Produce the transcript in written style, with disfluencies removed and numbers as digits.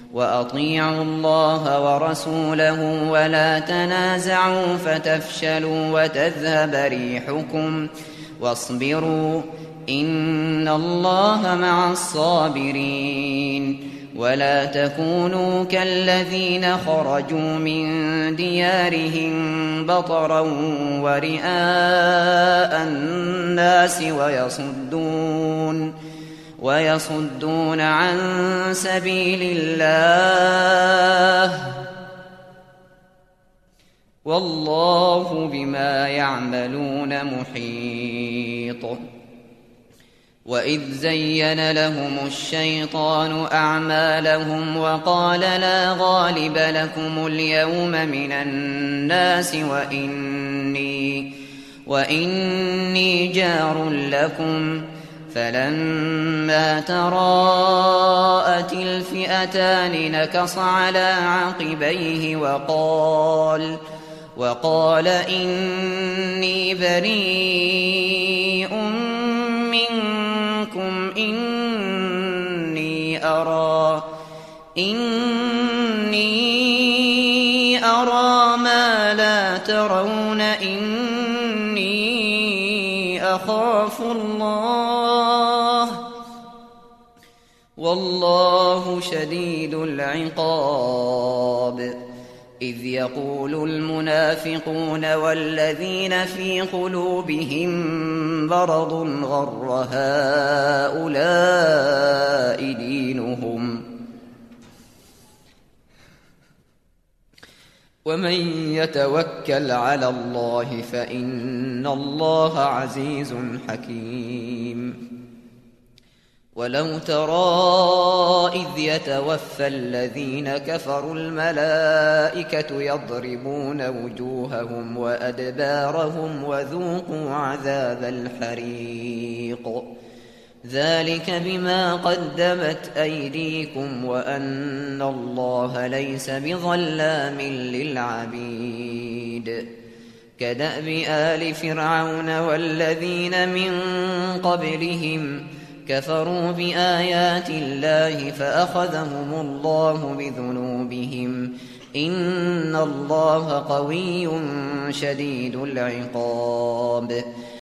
وأطيعوا الله ورسوله ولا تنازعوا فتفشلوا وتذهب ريحكم واصبروا إن الله مع الصابرين. ولا تكونوا كالذين خرجوا من ديارهم بطرا ورئاء الناس ويصدون عن سبيل الله والله بما يعملون محيط. وإذ زين لهم الشيطان أعمالهم وقال لا غالب لكم اليوم من الناس وإني جار لكم فلما تراءت الفئتان نكص على عقبيه وقال إني بريء منكم إني أرى ما لا ترون إني أخاف الله والله شديد العقاب. إذ يقول المنافقون والذين في قلوبهم مرض غر هؤلاء دينهم ومن يتوكل على الله فإن الله عزيز حكيم. ولو ترى إذ يتوفى الذين كفروا الملائكة يضربون وجوههم وأدبارهم وذوقوا عذاب الحريق ذلك بما قدمت أيديكم وأن الله ليس بظلام للعبيد. كدأب آل فرعون والذين من قبلهم كفروا بآيات الله فأخذهم الله بذنوبهم إن الله قوي شديد العقاب.